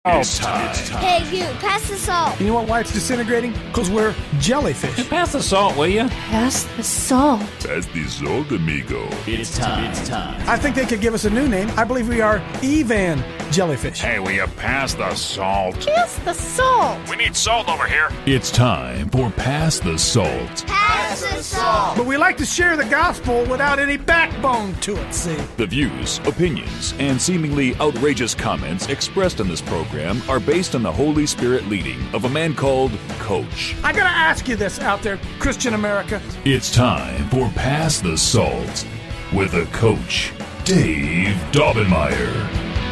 It's time. Hey, you, pass the salt. You know what, why it's disintegrating? Because we're jellyfish. Pass the salt, will you? Pass the salt. Pass the salt, amigo. It's time. I think they could give us a new name. I believe we are Evan Jellyfish. Hey, will you pass the salt? Pass the salt. We need salt over here. It's time for Pass the Salt. Pass the salt. But we like to share the gospel without any backbone to it, see? The views, opinions, and seemingly outrageous comments expressed in this program are based on the Holy Spirit leading of a man called Coach. I gotta ask you this out there, Christian America. It's time for Pass the Salt with a Coach, Dave Daubenmire.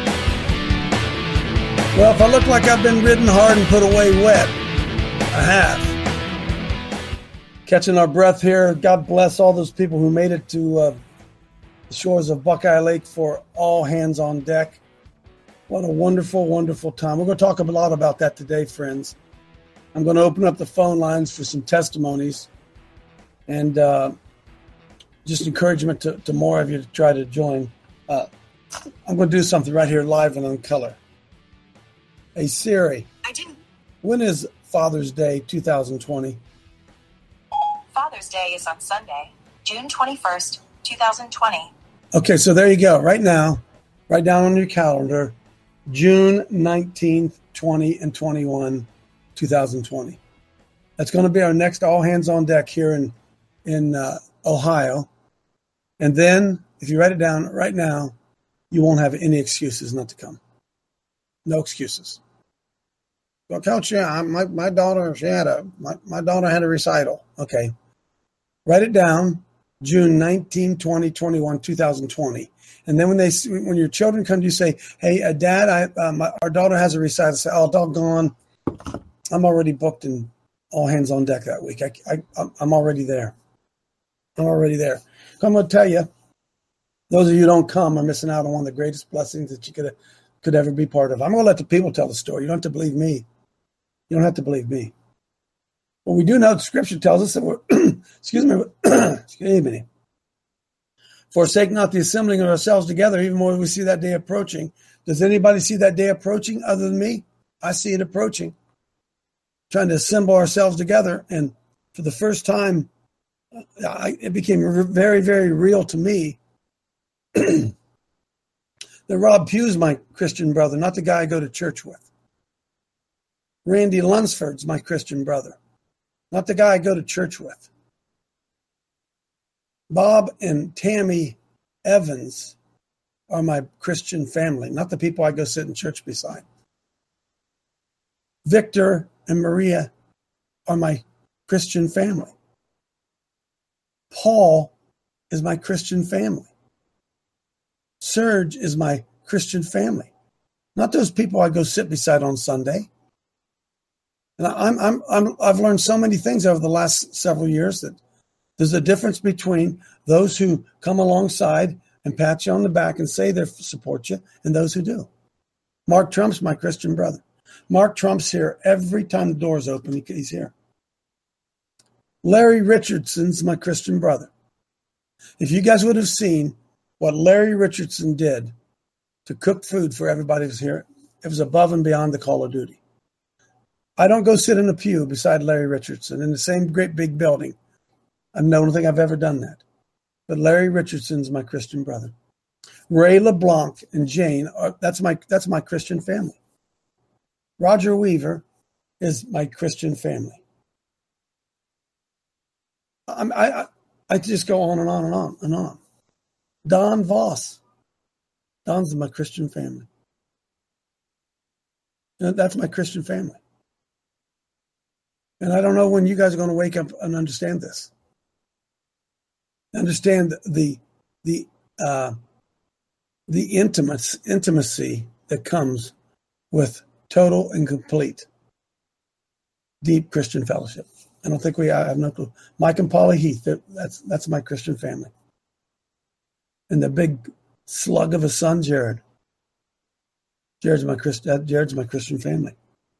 Well, if I look like I've been ridden hard and put away wet, I have. Catching our breath here. God bless all those people who made it to the shores of Buckeye Lake for all hands on deck. What a wonderful, wonderful time. We're going to talk a lot about that today, friends. I'm going to open up the phone lines for some testimonies and just encouragement to more of you to try to join. I'm going to do something right here live and on color. Hey, Siri, when is Father's Day 2020? Father's Day is on Sunday, June 21st, 2020. Okay, so there you go. Right now, write down on your calendar, June 19th, 20 and 21, 2020. That's going to be our next all hands on deck here in Ohio. And then, if you write it down right now, you won't have any excuses not to come. No excuses. Well, Coach, yeah, my daughter had a recital. Okay. Write it down, June 19, 20, 21, 2020. And then when your children come to you say, hey, Dad, our daughter has a recital, say, oh, doggone, I'm already booked in all hands on deck that week. I'm already there. I'm already there. I'm going to tell you, those of you who don't come are missing out on one of the greatest blessings that you could ever be part of. I'm going to let the people tell the story. You don't have to believe me. You don't have to believe me. But we do know the scripture tells us that we're, excuse me, forsake not the assembling of ourselves together, even when we see that day approaching. Does anybody see that day approaching other than me? I see it approaching. Trying to assemble ourselves together. And for the first time, it became very, very real to me that Rob Pugh's my Christian brother, not the guy I go to church with. Randy Lunsford's my Christian brother, not the guy I go to church with. Bob and Tammy Evans are my Christian family, not the people I go sit in church beside. Victor and Maria are my Christian family. Paul is my Christian family. Serge is my Christian family, not those people I go sit beside on Sunday. And I've learned so many things over the last several years that there's a difference between those who come alongside and pat you on the back and say they support you and those who do. Mark Trump's my Christian brother. Mark Trump's here every time the doors open. He's here. Larry Richardson's my Christian brother. If you guys would have seen what Larry Richardson did to cook food for everybody who's here, it was above and beyond the call of duty. I don't go sit in a pew beside Larry Richardson in the same great big building. I don't think I've ever done that. But Larry Richardson's my Christian brother. Ray LeBlanc and Jane, that's my Christian family. Roger Weaver is my Christian family. I just go on and on and on and on. Don Voss. Don's my Christian family. That's my Christian family. And I don't know when you guys are going to wake up and understand this. Understand the intimacy that comes with total and complete deep Christian fellowship. I don't think I have no clue. Mike and Polly Heath, that's my Christian family. And the big slug of a son, Jared. Jared's my Christian family.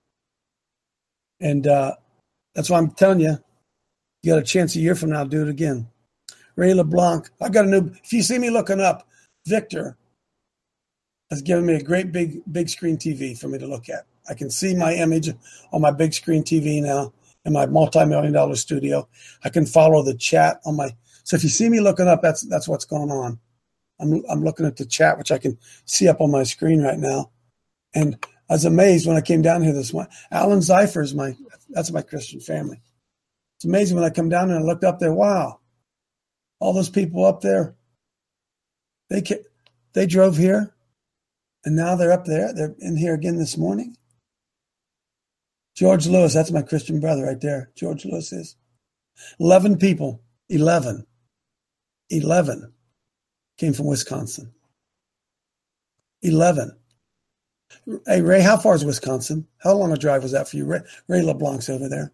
And that's why I'm telling you, you got a chance a year from now, do it again. Ray LeBlanc, if you see me looking up, Victor has given me a great big screen TV for me to look at. I can see my image on my big screen TV now in my multi-million-dollar studio. I can follow the chat on my. So if you see me looking up, that's what's going on. I'm looking at the chat, which I can see up on my screen right now. And I was amazed when I came down here this morning. Alan Zeifer is that's my Christian family. It's amazing when I come down and I looked up there. Wow, all those people up there. They drove here, and now they're up there. They're in here again this morning. George Lewis, that's my Christian brother right there. George Lewis is 11 people. 11 came from Wisconsin. 11. Hey, Ray, how far is Wisconsin? How long a drive was that for you? Ray LeBlanc's over there.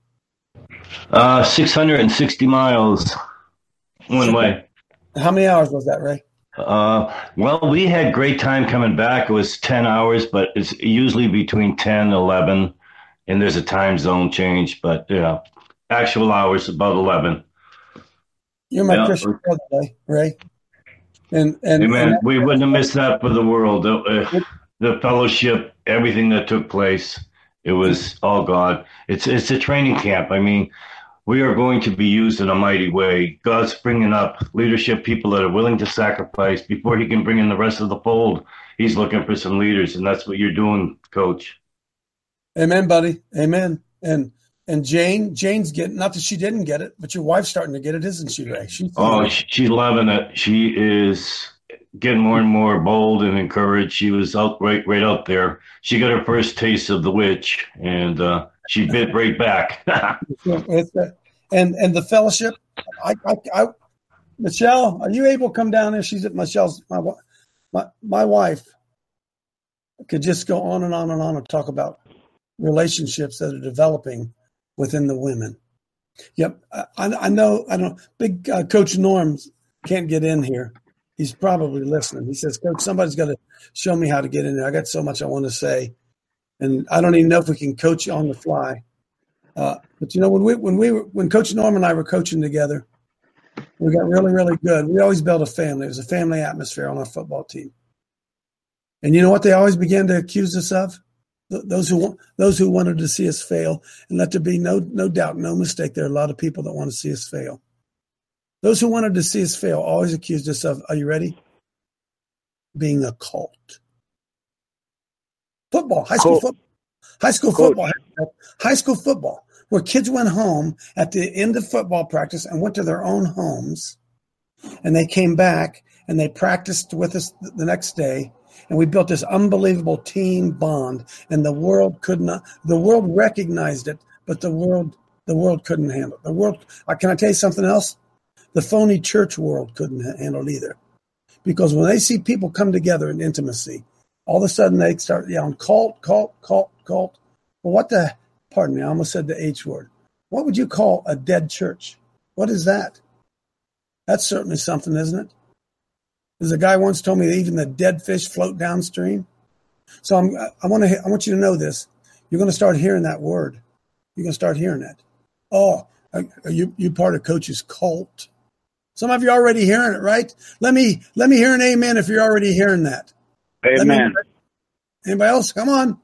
660 miles one way. How many hours was that, Ray? Well, we had great time coming back. It was 10 hours, but it's usually between 10 and 11, and there's a time zone change. But, yeah, actual hours, about 11. You're my Christian brother, Ray. And Amen. We wouldn't have missed that for the world. The fellowship, everything that took place, it was all God. It's a training camp. I mean, we are going to be used in a mighty way. God's bringing up leadership people that are willing to sacrifice before he can bring in the rest of the fold. He's looking for some leaders, and that's what you're doing, Coach. Amen, buddy. Amen. And Jane's getting, not that she didn't get it, but your wife's starting to get it, isn't she, Ray? She's loving it. She is getting more and more bold and encouraged. She was right out there. She got her first taste of the witch, and she bit right back. And the fellowship. Michelle, are you able to come down there? She's at Michelle's. My wife could just go on and on and on and talk about relationships that are developing within the women. Yep, I know. Big Coach Norm can't get in here. He's probably listening. He says, Coach, somebody's got to show me how to get in there. I got so much I want to say, and I don't even know if we can coach you on the fly. But you know, when Coach Norm and I were coaching together, we got really, really good. We always built a family. It was a family atmosphere on our football team. And you know what they always began to accuse us of? Those who wanted to see us fail. And let there be no doubt, no mistake, there are a lot of people that want to see us fail. Those who wanted to see us fail always accused us of, are you ready? Being a cult. Football, high school football, where kids went home at the end of football practice and went to their own homes, and they came back and they practiced with us the next day, and we built this unbelievable team bond, and the world recognized it, but the world couldn't handle it. Can I tell you something else? The phony church world couldn't handle it either. Because when they see people come together in intimacy, all of a sudden they start yelling, cult. Well, pardon me, I almost said the H word. What would you call a dead church? What is that? That's certainly something, isn't it? As a guy once told me that even the dead fish float downstream. So I want you to know this. You're going to start hearing that word. You're going to start hearing it. Oh, are you part of Coach's cult? Some of you are already hearing it, right? Let me hear an amen if you're already hearing that. Amen. Anybody else? Come on.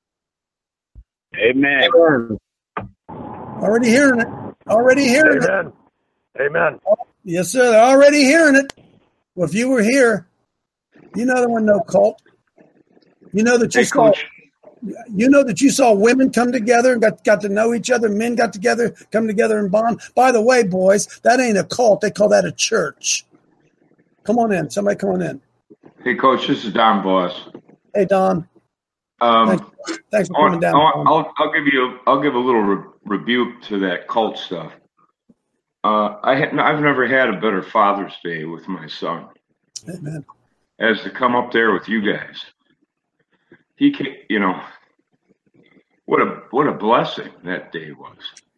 Amen. Already hearing it. Amen. Amen. Yes, sir. They're already hearing it. Well, if you were here, you know there was no cult. You know that you saw women come together and got to know each other. Men got together, come together and bond. By the way, boys, that ain't a cult. They call that a church. Come on in. Somebody come on in. Hey, Coach, this is Don Voss. Hey, Don. Thanks for coming down. I'll give a little rebuke to that cult stuff. I've never had a better Father's Day with my son. Amen. As to come up there with you guys. He can, what a blessing that day was.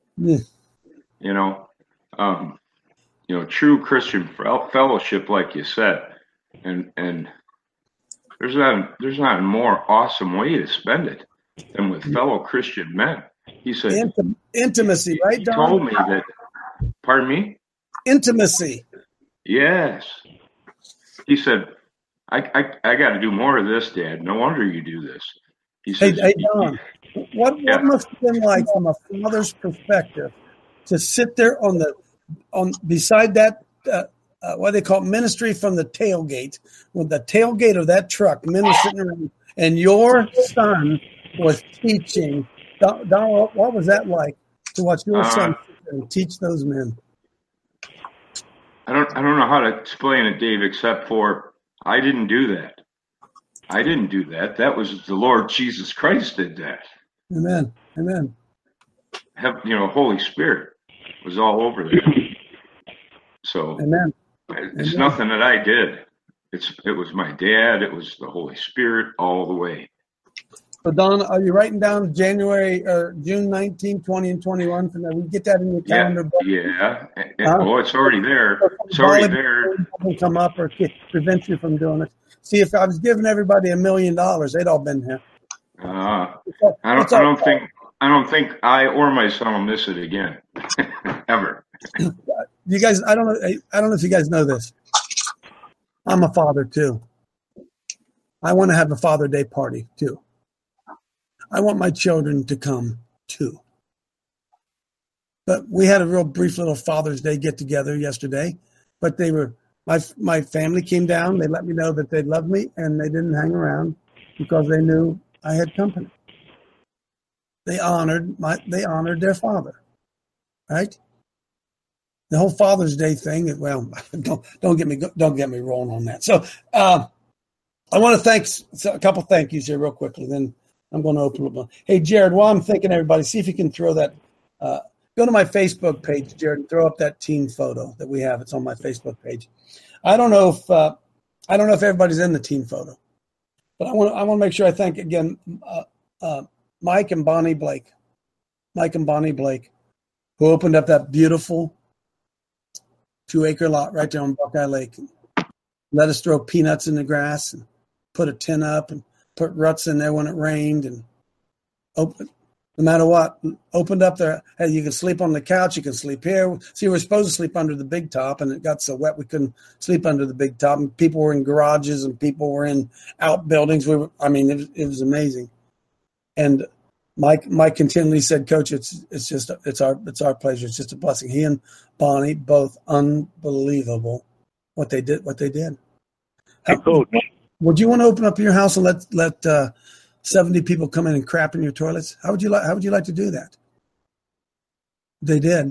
Yeah. True Christian fellowship, like you said, and there's not a more awesome way to spend it than with fellow Christian men. He said intimacy, right? He told me that. Pardon me? Intimacy. Yes. He said, I got to do more of this, Dad. No wonder you do this. He Hey, says, hey Don, what Yeah. must have been like from a father's perspective to sit there beside that what they call ministry from the tailgate, with the tailgate of that truck, men were sitting around, and your son was teaching. Don, what was that like to watch your son sit there and teach those men? I don't know how to explain it, Dave, except for I didn't do that. I didn't do that. That was the Lord Jesus Christ did that. Amen. Amen. Holy Spirit was all over there. So Amen. It's nothing that I did. It was my dad. It was the Holy Spirit all the way. So Don, are you writing down January or June 19, 20, and 21? So that we get that in your calendar. Yeah. Oh, it's already there. It's already there. Come up or prevent you from doing it. See, if I was giving everybody $1 million, they'd all been here. I don't think I or my son will miss it again, ever. You guys, I don't know if you guys know this. I'm a father too. I want to have a Father Day party too. I want my children to come too. But we had a real brief little Father's Day get together yesterday. But my family came down. They let me know that they loved me, and they didn't hang around because they knew I had company. They honored their father, right? The whole Father's Day thing. Well, don't get me rolling on that. So I want to thank a couple thank yous here real quickly. Then I'm going to open up. Hey, Jared, while I'm thanking everybody, see if you can throw that. Go to my Facebook page, Jared, and throw up that team photo that we have. It's on my Facebook page. I don't know if everybody's in the team photo, but I want to make sure I thank again Mike and Bonnie Blake, who opened up that beautiful 2-acre lot right there on Buckeye Lake. Let us throw peanuts in the grass and put a tent up and put ruts in there when it rained and open. No matter what, opened up there. Hey, you can sleep on the couch. You can sleep here. See, we were supposed to sleep under the big top, and it got so wet we couldn't sleep under the big top. And people were in garages, and people were in outbuildings. It was amazing. And Mike continually said, "Coach, it's our pleasure. It's just a blessing." He and Bonnie both unbelievable what they did. Hey, Coach. Would you want to open up your house and let 70 people come in and crap in your toilets? How would you like to do that? They did.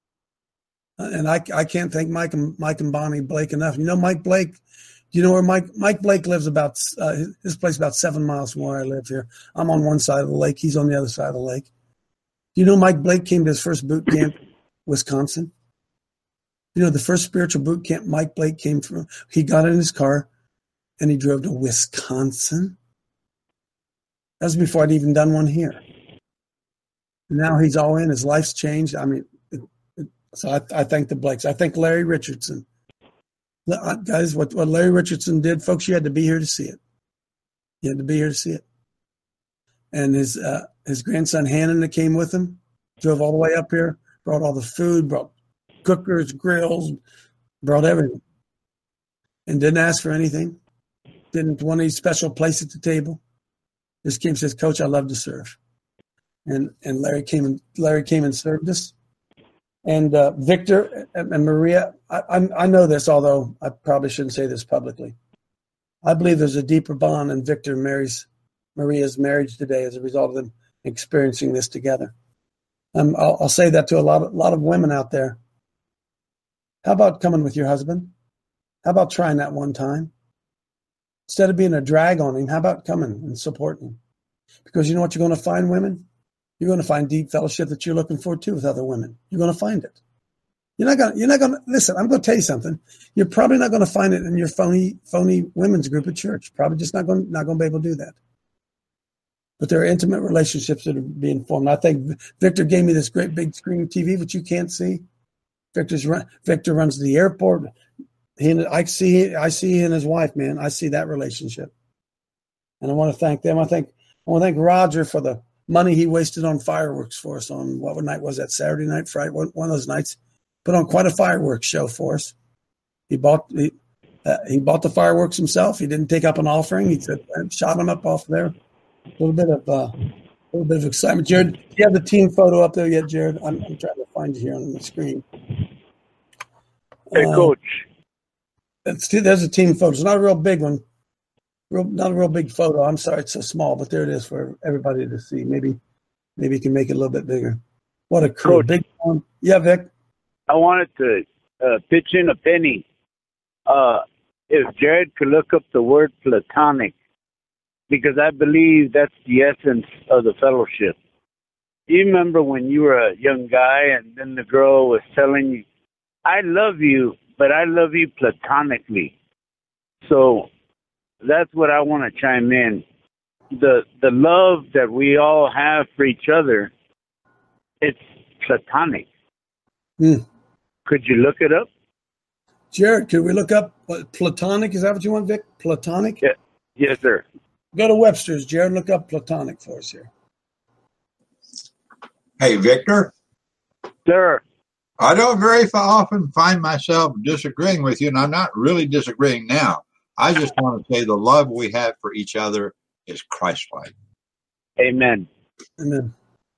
And I can't thank Mike and Bonnie Blake enough. You know, Mike Blake, do you know where Mike Blake lives? About his place about 7 miles from where I live here. I'm on one side of the lake. He's on the other side of the lake. Do you know Mike Blake came to his first boot camp, Wisconsin? You know, the first spiritual boot camp Mike Blake came from, he got in his car and he drove to Wisconsin. That was before I'd even done one here. Now he's all in. His life's changed. So I thank the Blakes. I thank Larry Richardson. Guys, what Larry Richardson did, folks, you had to be here to see it. You had to be here to see it. And his grandson Hannon that came with him drove all the way up here, brought all the food, brought cookers, grills, brought everything, and didn't ask for anything. Didn't want any special place at the table. Just came and says, "Coach, I love to serve." And Larry came and served us. And Victor and Maria, I know this, although I probably shouldn't say this publicly. I believe there's a deeper bond in Victor and Maria's marriage today as a result of them experiencing this together. I'll say that to a lot of women out there. How about coming with your husband? How about trying that one time? Instead of being a drag on him, how about coming and supporting him? Because you know what you're going to find, women? You're going to find deep fellowship that you're looking for too with other women. You're going to find it. You're not going to listen. I'm going to tell you something. You're probably not going to find it in your phony women's group at church. Probably just not going to be able to do that. But there are intimate relationships that are being formed. I think Victor gave me this great big screen TV, which you can't see. Victor runs the airport. I see he and his wife, man. I see that relationship, and I want to thank them. I want to thank Roger for the money he wasted on fireworks for us on what night was that? Saturday night, Friday, one of those nights. Put on quite a fireworks show for us. He bought He bought the fireworks himself. He didn't take up an offering. He said, shot him up off there. A little bit of excitement. Jared, do you have the team photo up there yet, Jared? I'm trying to find you here on the screen. Hey, Coach. There's a team photo. It's not a real big one. Not a real big photo. I'm sorry, it's so small, but there it is for everybody to see. Maybe you can make it a little bit bigger. What a crew. Coach, big one. Yeah, Vic. I wanted to pitch in a penny. If Jared could look up the word platonic, because I believe that's the essence of the fellowship. Do you remember when you were a young guy and then the girl was telling you, I love you, but I love you platonically? So that's what I want to chime in. The love that we all have for each other, it's platonic. Could you look it up? Jared, could we look up what platonic? Is that what you want, Vic? Platonic? Yeah. Yes, sir. Go to Webster's, Jared. Look up platonic for us here. Hey, Victor. Sir. I don't very often find myself disagreeing with you, and I'm not really disagreeing now. I just want to say the love we have for each other is Christ-like. Amen. Amen.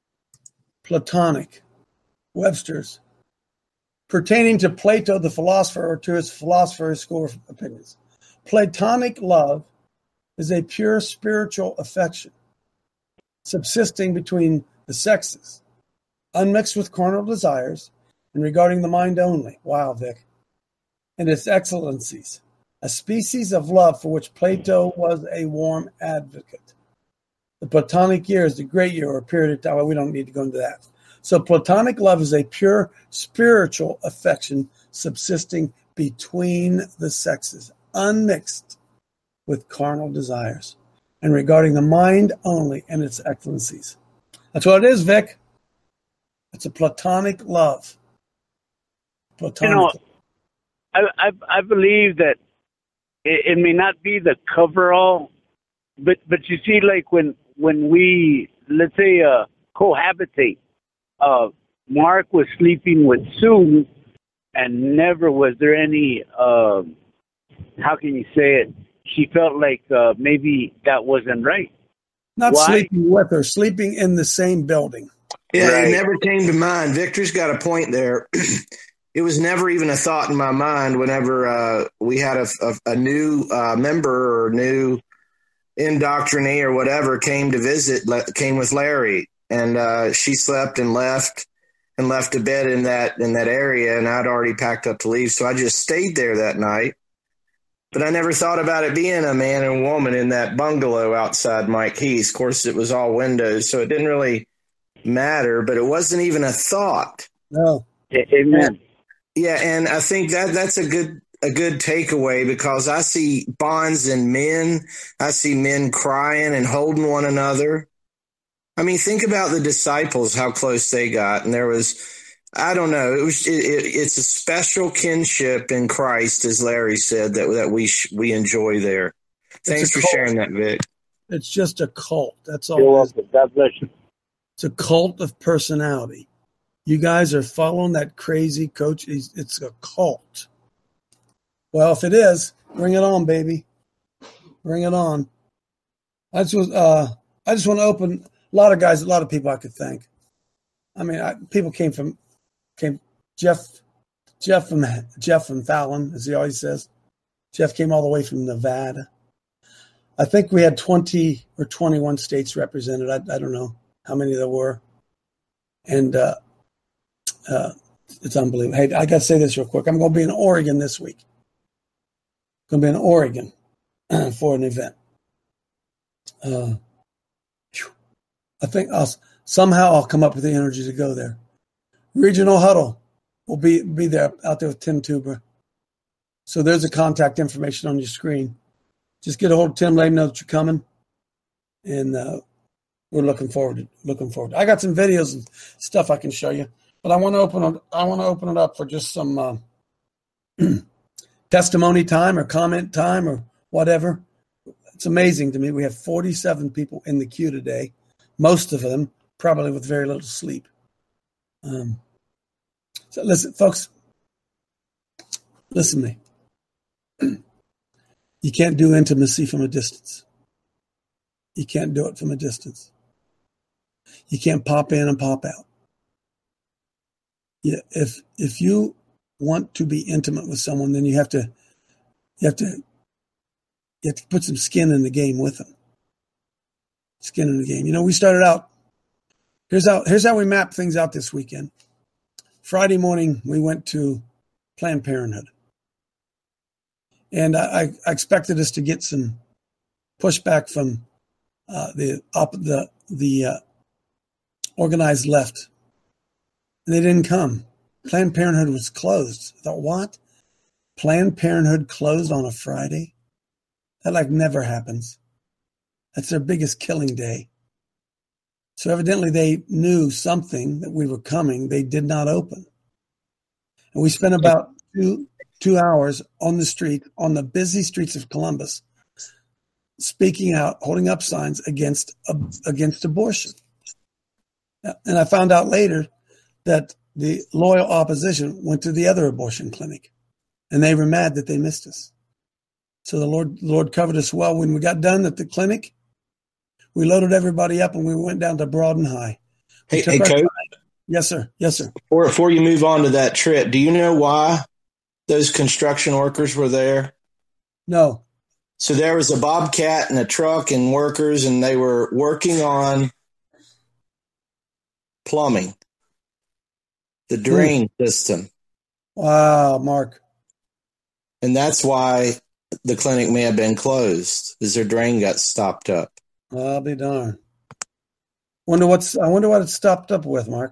Platonic. Webster's. Pertaining to Plato, the philosopher, or to his philosopher's school of opinions. Platonic love is a pure spiritual affection, subsisting between the sexes, unmixed with carnal desires, and regarding the mind only. Wow, Vic. And its excellencies. A species of love for which Plato was a warm advocate. The Platonic year is the great year, or period of time. We don't need to go into that. So Platonic love is a pure spiritual affection subsisting between the sexes, unmixed with carnal desires, and regarding the mind only and its excellencies. That's what it is, Vic. It's a Platonic love. Platonic. I believe that it may not be the coverall, but you see, like when we, let's say, cohabitate, Mark was sleeping with Sue, and never was there any, how can you say it? She felt like maybe that wasn't right. Not Why? Sleeping with her, sleeping in the same building. Yeah, Right. It never came to mind. Victor's got a point there. It was never even a thought in my mind whenever we had a new member or new indoctrinee or whatever came to visit, came with Larry. And she slept and left a bed in that area, and I'd already packed up to leave. So I just stayed there that night. But I never thought about it being a man and woman in that bungalow outside Mike Heath. Of course, it was all windows, so it didn't really matter, but it wasn't even a thought. No. Amen. Yeah, and I think that's a good takeaway, because I see bonds in men. I see men crying and holding one another. I mean, think about the disciples, how close they got. And there was, I don't know, it's a special kinship in Christ, as Larry said, that we enjoy there. Thanks for sharing that, Vic. It's just a cult. That's all. You're welcome. God bless you. It's a cult of personality. You guys are following that crazy coach. It's a cult. Well, if it is, bring it on, baby. Bring it on. I just want to open a lot of people I could thank. I mean, people came Jeff from Fallon, as he always says. Jeff came all the way from Nevada. I think we had 20 or 21 states represented. I don't know how many there were. And it's unbelievable. Hey, I got to say this real quick. I'm going to be in Oregon this week. I'm going to be in Oregon for an event. I think I'll come up with the energy to go there. Regional Huddle will be there, out there with Tim Tuber. So there's the contact information on your screen. Just get a hold of Tim, let him know that you're coming, and we're looking forward. I got some videos and stuff I can show you, but I want to open it up for just some testimony time or comment time or whatever. It's amazing to me. We have 47 people in the queue today, most of them probably with very little sleep. So listen, folks, listen to me. You can't do intimacy from a distance. You can't do it from a distance. You can't pop in and pop out. Yeah, if you want to be intimate with someone, then you have to put some skin in the game with them. Skin in the game. You know, we started out. Here's how we mapped things out this weekend. Friday morning, we went to Planned Parenthood, and I expected us to get some pushback from the organized left, and they didn't come. Planned Parenthood was closed. I thought, what? Planned Parenthood closed on a Friday? That never happens. That's their biggest killing day. So evidently they knew something that we were coming. They did not open. And we spent about two hours on the street, on the busy streets of Columbus, speaking out, holding up signs against abortion. And I found out later that the loyal opposition went to the other abortion clinic, and they were mad that they missed us. So the Lord covered us well. When we got done at the clinic, we loaded everybody up and we went down to Broad and High. Hey, Coach. Yes, sir. Yes, sir. Before you move on to that trip, do you know why those construction workers were there? No. So there was a Bobcat and a truck and workers, and they were working on plumbing, the drain system. Wow, Mark. And that's why the clinic may have been closed, is their drain got stopped up. I'll be darned. I wonder what it's stopped up with, Mark.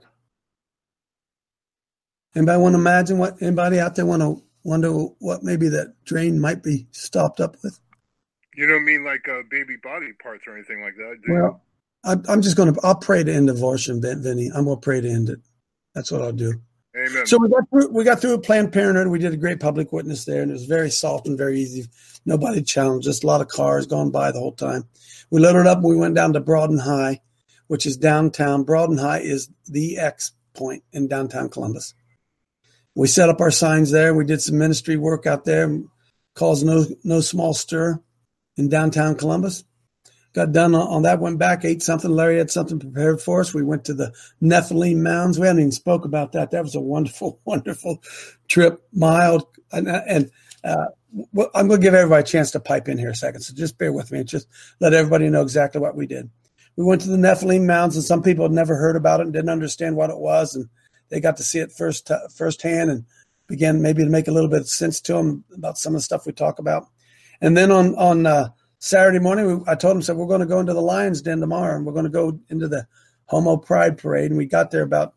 Anybody want to imagine what? Anybody out there want to wonder what maybe that drain might be stopped up with? You don't mean like baby body parts or anything like that, do you? Well, I'll pray to end abortion, Vinny. I'm going to pray to end it. That's what I'll do. Amen. So we got through Planned Parenthood. We did a great public witness there, and it was very soft and very easy. Nobody challenged, just a lot of cars going by the whole time. We loaded up and we went down to Broad and High, which is downtown. Broad and High is the X point in downtown Columbus. We set up our signs there. We did some ministry work out there, caused no small stir in downtown Columbus. Got done on that, went back, ate something. Larry had something prepared for us. We went to the Nephilim Mounds. We haven't even spoke about that. That was a wonderful, wonderful trip, mild. And I'm going to give everybody a chance to pipe in here a second. So just bear with me and just let everybody know exactly what we did. We went to the Nephilim Mounds, and some people had never heard about it and didn't understand what it was. And they got to see it firsthand and began maybe to make a little bit of sense to them about some of the stuff we talk about. And then on Saturday morning, I told them, we're going to go into the Lion's Den tomorrow, and we're going to go into the Homo Pride Parade. And we got there about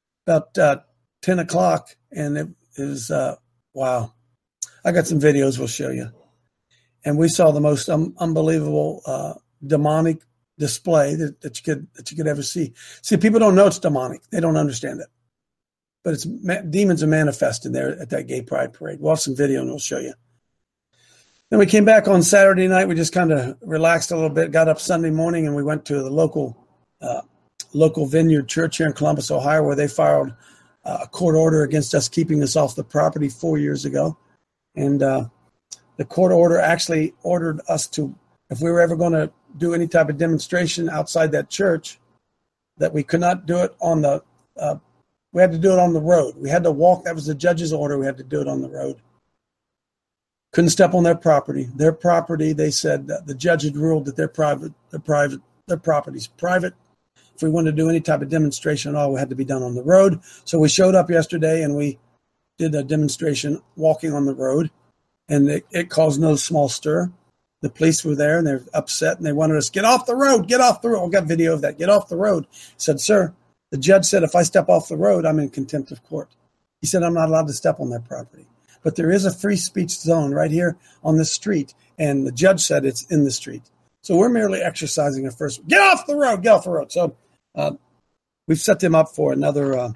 10 o'clock, and it was, wow. I got some videos we'll show you. And we saw the most unbelievable demonic display that you could ever see. See, people don't know it's demonic. They don't understand it. But it's demons are manifested there at that gay pride parade. We'll have some video and we'll show you. Then we came back on Saturday night. We just kind of relaxed a little bit, got up Sunday morning, and we went to the local Vineyard Church here in Columbus, Ohio, where they filed a court order against us keeping us off the property 4 years ago. And the court order actually ordered us to, if we were ever going to do any type of demonstration outside that church, that we could not do it on the we had to do it on the road. We had to walk. That was the judge's order. We had to do it on the road. Couldn't step on their property. Their property, they said, the judge had ruled that their property's private. If we wanted to do any type of demonstration at all, we had to be done on the road. So we showed up yesterday and we did a demonstration walking on the road, and it caused no small stir. The police were there and they're upset and they wanted us, get off the road, get off the road. I got video of that. Get off the road. I said, sir, the judge said, if I step off the road, I'm in contempt of court. He said, I'm not allowed to step on their property. But there is a free speech zone right here on the street. And the judge said it's in the street. So we're merely exercising a first, get off the road, get off the road. So we've set them up for another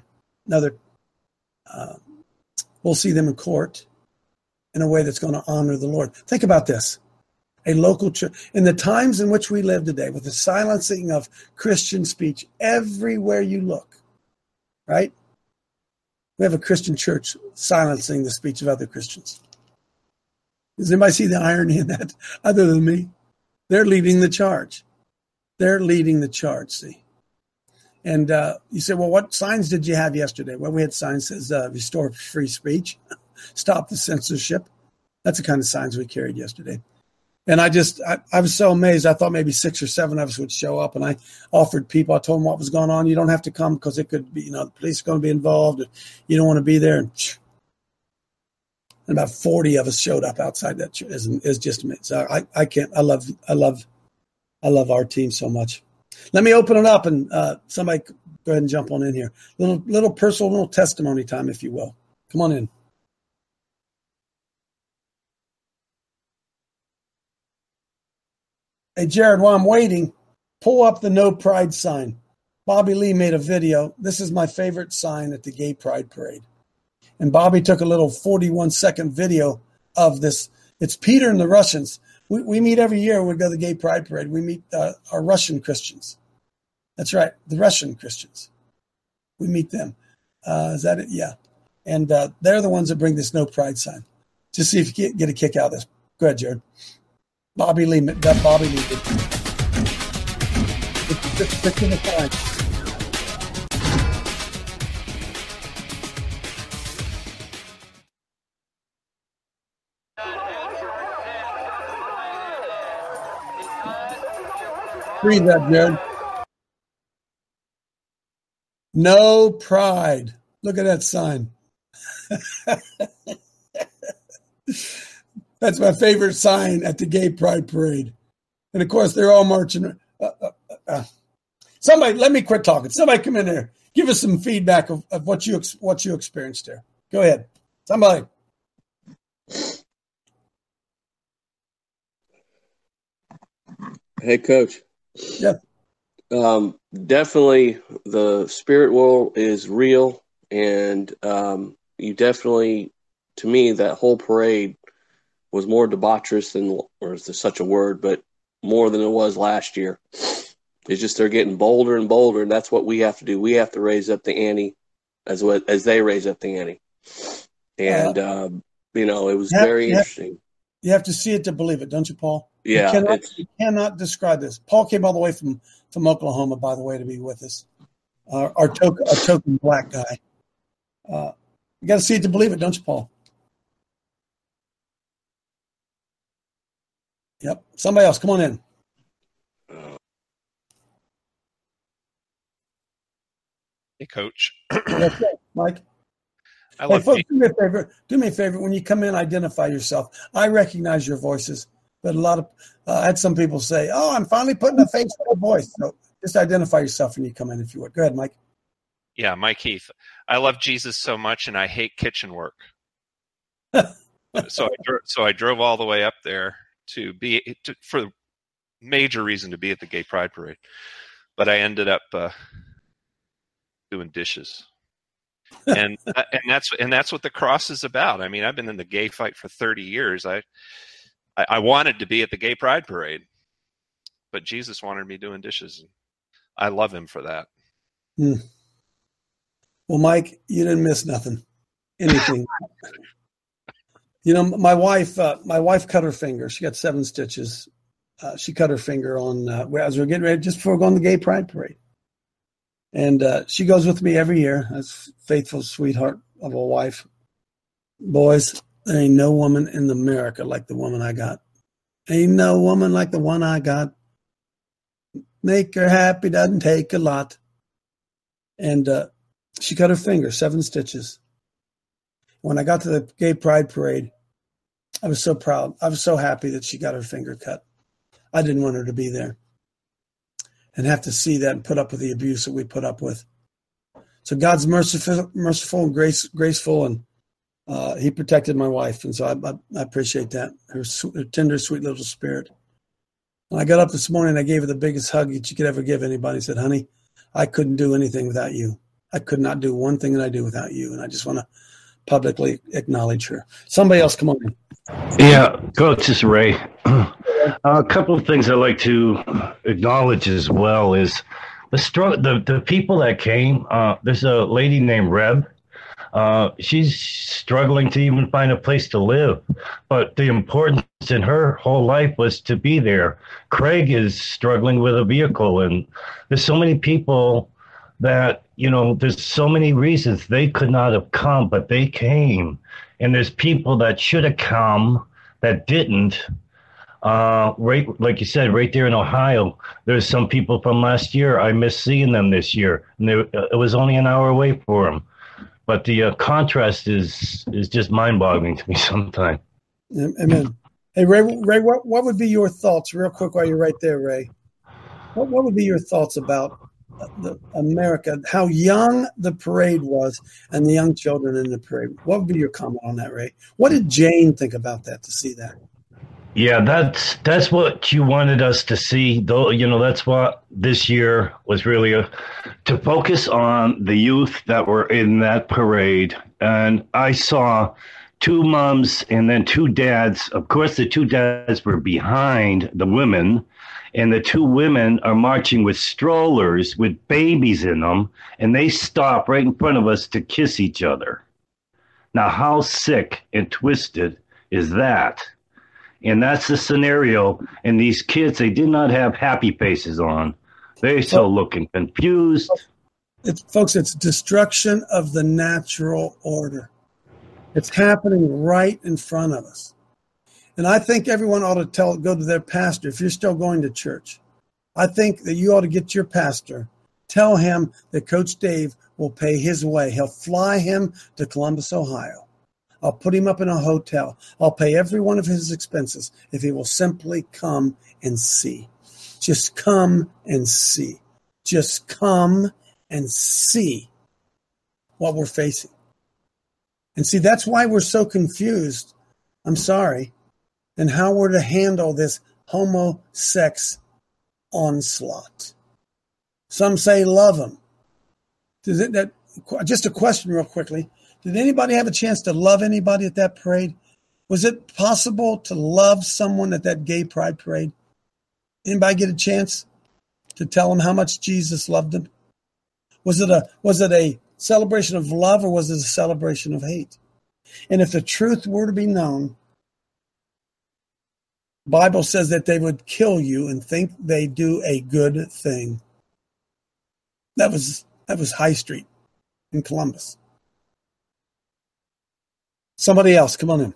we'll see them in court in a way that's going to honor the Lord. Think about this. A local church, in the times in which we live today, with the silencing of Christian speech everywhere you look, right? We have a Christian church silencing the speech of other Christians. Does anybody see the irony in that other than me? They're leading the charge. They're leading the charge, see. And you say, well, what signs did you have yesterday? Well, we had signs that says restore free speech, stop the censorship. That's the kind of signs we carried yesterday. And I was so amazed. I thought maybe 6 or 7 of us would show up. And I offered people, I told them what was going on. You don't have to come because it could be, the police are going to be involved. You don't want to be there. And about 40 of us showed up outside that church. It's just amazing. So I can't, I love our team so much. Let me open it up and somebody go ahead and jump on in here. Little personal, little testimony time, if you will. Come on in. Hey, Jared, while I'm waiting, pull up the No Pride sign. Bobby Lee made a video. This is my favorite sign at the Gay Pride Parade. And Bobby took a little 41-second video of this. It's Peter and the Russians. We meet every year when we go to the Gay Pride Parade. We meet our Russian Christians. That's right, the Russian Christians. We meet them. Is that it? Yeah. And they're the ones that bring this No Pride sign. Just see if you get a kick out of this. Go ahead, Jared. Bobby Lee did. It's in the sign. Read that, Jared. No pride. Look at that sign. That's my favorite sign at the Gay Pride Parade. And, of course, they're all marching. Somebody, let me quit talking. Somebody come in there. Give us some feedback of what you experienced there. Go ahead. Somebody. Hey, Coach. Yeah. Definitely the spirit world is real. And you definitely, to me, that whole parade was more debaucherous than, or is there such a word, but more than it was last year. It's just they're getting bolder and bolder, and that's what we have to do. We have to raise up the ante as they raise up the ante. And, it was very interesting. You have to see it to believe it, don't you, Paul? Yeah. You cannot describe this. Paul came all the way from Oklahoma, by the way, to be with us. Our token black guy. You got to see it to believe it, don't you, Paul? Yep. Somebody else, come on in. Hey, Coach. Okay, Mike. Folks, do me a favor. When you come in, identify yourself. I recognize your voices, but a lot of I had some people say, "Oh, I'm finally putting a face to a voice." So just identify yourself when you come in, if you would. Go ahead, Mike. Yeah, Mike Heath. I love Jesus so much, and I hate kitchen work. So I drove all the way up there for major reason to be at the Gay Pride Parade, but I ended up doing dishes. and that's what the cross is about. I mean, I've been in the gay fight for 30 years. I wanted to be at the Gay Pride Parade, but Jesus wanted me doing dishes. I love him for that. Well, Mike, you didn't miss anything. My wife cut her finger. She got 7 stitches. She cut her finger on as we were getting ready, just before going to the Gay Pride Parade. And she goes with me every year. That's a faithful sweetheart of a wife. Boys, there ain't no woman in America like the woman I got. Ain't no woman like the one I got. Make her happy doesn't take a lot. And she cut her finger, 7 stitches. When I got to the Gay Pride Parade, I was so proud. I was so happy that she got her finger cut. I didn't want her to be there and have to see that and put up with the abuse that we put up with. So God's merciful and graceful, and he protected my wife. And so I appreciate that, her tender, sweet little spirit. When I got up this morning, I gave her the biggest hug that you could ever give anybody. I said, honey, I couldn't do anything without you. I could not do one thing that I do without you. And I just want to publicly acknowledge her. Somebody else, come on in. Yeah, Coach, this is Ray. A couple of things I'd like to acknowledge as well is the people that came. There's a lady named Reb. She's struggling to even find a place to live. But the importance in her whole life was to be there. Craig is struggling with a vehicle, and there's so many people that, there's so many reasons they could not have come, but they came. And there's people that should have come that didn't. Right, like you said, right there in Ohio, there's some people from last year. I missed seeing them this year, and it was only an hour away for them. But the contrast is just mind-boggling to me sometimes. Amen. Hey, Ray, what would be your thoughts, real quick, while you're right there, Ray? What would be your thoughts about America, how young the parade was, and the young children in the parade? What would be your comment on that, Ray? What did Jane think about that, to see that? Yeah, that's what you wanted us to see. Though, that's what this year was really to focus on the youth that were in that parade. And I saw two moms and then two dads. Of course, the two dads were behind the women, and the two women are marching with strollers with babies in them, and they stop right in front of us to kiss each other. Now, how sick and twisted is that? And that's the scenario. And these kids, they did not have happy faces on. They're still looking confused. Folks, it's destruction of the natural order. It's happening right in front of us. And I think everyone ought to go to their pastor if you're still going to church. I think that you ought to get your pastor. Tell him that Coach Dave will pay his way. He'll fly him to Columbus, Ohio. I'll put him up in a hotel. I'll pay every one of his expenses if he will simply come and see. Just come and see. Just come and see what we're facing. And see, that's why we're so confused, I'm sorry, and how we're to handle this homosex onslaught. Some say love him. Just a question real quickly. Did anybody have a chance to love anybody at that parade? Was it possible to love someone at that gay pride parade? Anybody get a chance to tell them how much Jesus loved them? Was it a celebration of love, or was it a celebration of hate? And if the truth were to be known, the Bible says that they would kill you and think they do a good thing. That was High Street in Columbus. Somebody else, come on in.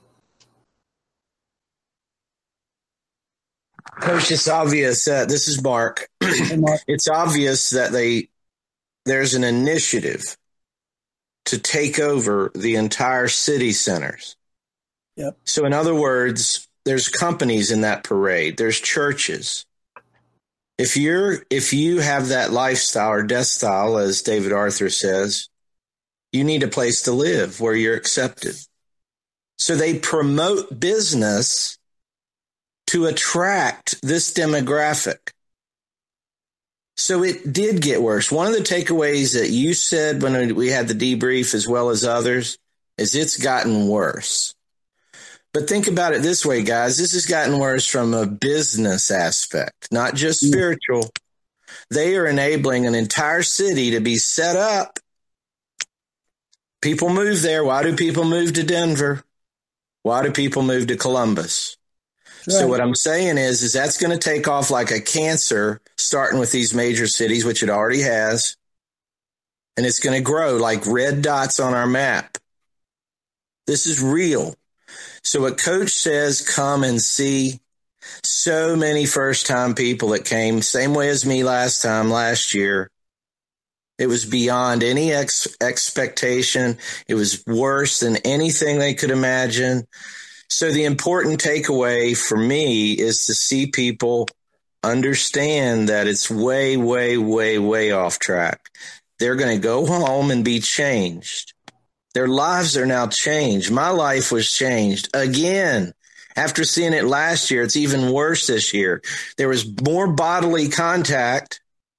Coach, it's obvious. This is Mark. It's obvious that there's an initiative to take over the entire city centers. Yep. So in other words, there's companies in that parade. There's churches. If you have that lifestyle or death style, as David Arthur says, you need a place to live where you're accepted. So they promote business to attract this demographic. So it did get worse. One of the takeaways that you said when we had the debrief, as well as others, is it's gotten worse. But think about it this way, guys. This has gotten worse from a business aspect, not just spiritual. They are enabling an entire city to be set up. People move there. Why do people move to Denver? Why do people move to Columbus? Right. So what I'm saying is that's going to take off like a cancer, starting with these major cities, which it already has. And it's going to grow like red dots on our map. This is real. So what Coach says, come and see. So many first-time people that came, same way as me last year. It was beyond any expectation. It was worse than anything they could imagine. So the important takeaway for me is to see people understand that it's way, way, way, way off track. They're going to go home and be changed. Their lives are now changed. My life was changed again. After seeing it last year, it's even worse this year. There was more bodily contact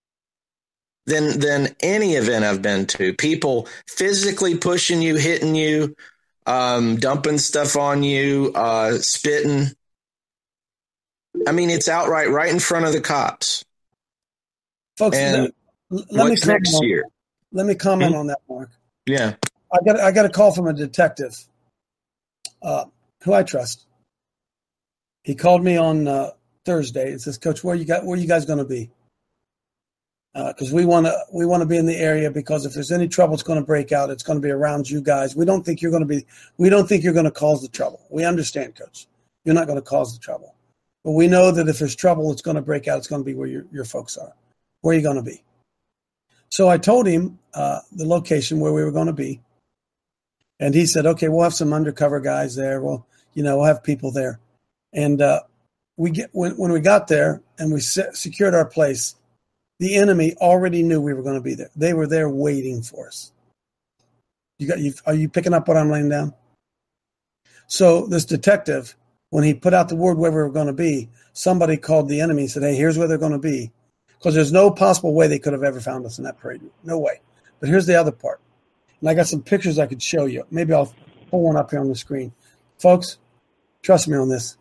than any event I've been to. People physically pushing you, hitting you, dumping stuff on you, spitting. I mean, it's outright right in front of the cops. Folks, and let me comment next year? Let me comment on that, Mark. Yeah. I got a call from a detective who I trust. He called me on Thursday and says, "Coach, where you guys going to be? Because we want to be in the area, because if there's any trouble, it's going to break out. It's going to be around you guys. We don't think you're going to cause the trouble. We understand, Coach. You're not going to cause the trouble, but we know that if there's trouble, it's going to break out. It's going to be where your folks are. Where are you going to be?" So I told him the location where we were going to be, and he said, "Okay, we'll have some undercover guys there. We'll have people there." And when we got there and we secured our place, the enemy already knew we were going to be there. They were there waiting for us. Are you picking up what I'm laying down? So this detective, when he put out the word where we were going to be, somebody called the enemy and said, "Hey, here's where they're going to be." Because there's no possible way they could have ever found us in that parade. No way. But here's the other part. And I got some pictures I could show you. Maybe I'll pull one up here on the screen. Folks, trust me on this.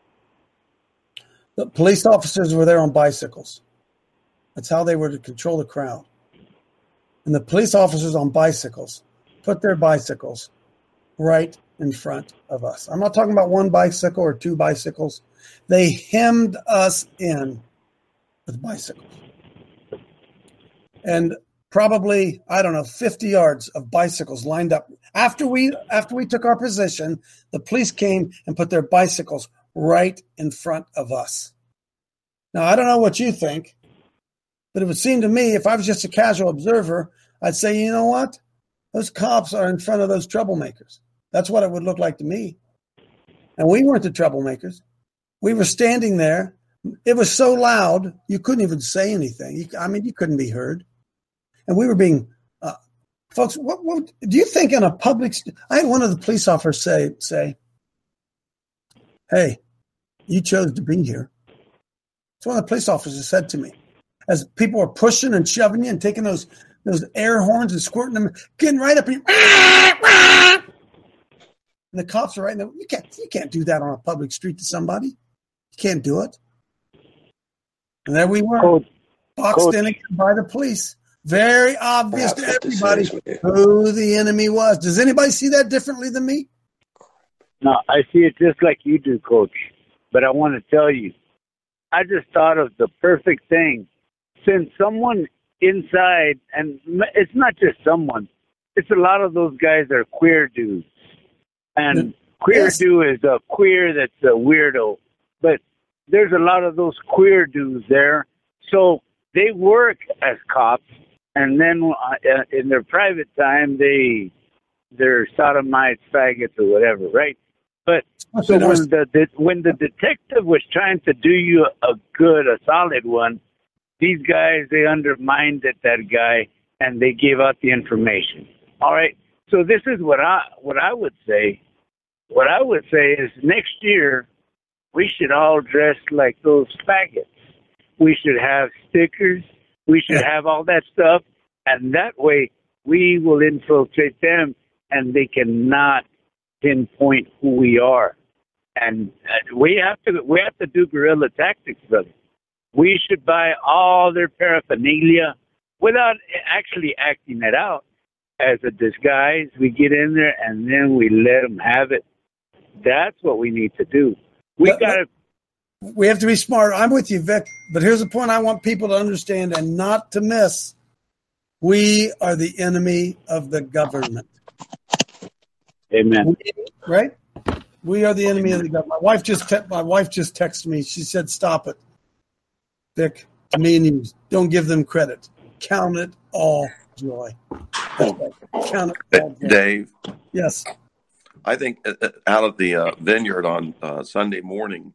The police officers were there on bicycles. That's how they were to control the crowd. And the police officers on bicycles put their bicycles right in front of us. I'm not talking about one bicycle or two bicycles. They hemmed us in with bicycles. And probably, 50 yards of bicycles lined up. After we took our position, the police came and put their bicycles right in front of us. Now, I don't know what you think, but it would seem to me, if I was just a casual observer, I'd say, you know what? Those cops are in front of those troublemakers. That's what it would look like to me. And we weren't the troublemakers. We were standing there. It was so loud, you couldn't even say anything. You couldn't be heard. And we were being, folks, what do you think in a public, I had one of the police officers say, "Hey, you chose to be here." That's what the police officers said to me. As people were pushing and shoving you and taking those air horns and squirting them, getting right up and the cops are right there. You can't do that on a public street to somebody. You can't do it. And there we were, boxed in again by the police. Very obvious to everybody who the enemy was. Does anybody see that differently than me? No, I see it just like you do, Coach. But I want to tell you, I just thought of the perfect thing. Since someone inside, and it's not just someone, it's a lot of those guys are queer dudes. And queer dude is a queer that's a weirdo. But there's a lot of those queer dudes there. So they work as cops, and then in their private time, they're sodomites, faggots, or whatever, right? But so when the detective was trying to do you a solid one, these guys, they undermined that guy, and they gave out the information. All right. So this is what I would say. What I would say is next year we should all dress like those faggots. We should have stickers. We should have all that stuff, and that way we will infiltrate them, and they cannot pinpoint who we are. And we have to do guerrilla tactics, brother. We should buy all their paraphernalia without actually acting it out as a disguise. We get in there and then we let them have it. That's what we need to do. We have to be smart. I'm with you, Vic. But here's the point I want people to understand and not to miss. We are the enemy of the government. Amen. Right? We are the enemy of the government. My wife just texted me. She said, "Stop it, Vic. To me and you, don't give them credit. Count it all joy." Count it all joy. Dave. Yes. I think out of the vineyard on Sunday morning,